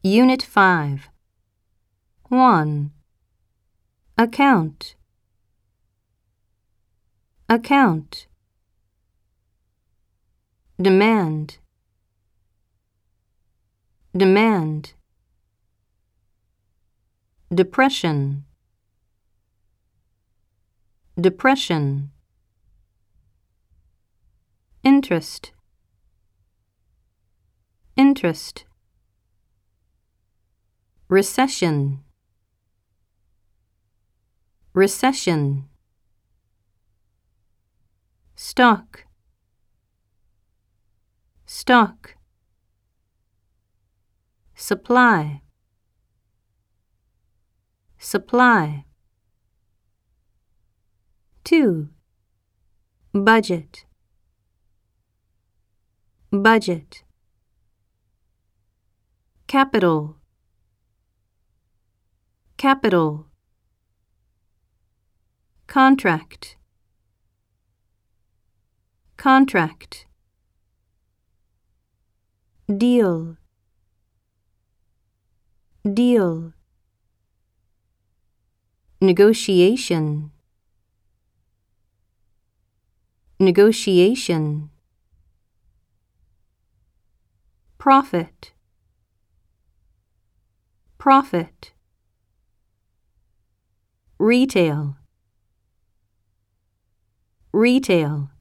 Unit 5. 1. Account. Account. Demand. Demand. Depression. Depression. Interest. Interest. Recession. Recession. Stock. Stock. Supply. Supply. 2. Budget. Budget. Capital. Capital. Contract. Contract. Deal. Deal. Negotiation. Negotiation. Profit. Profit. Retail. Retail.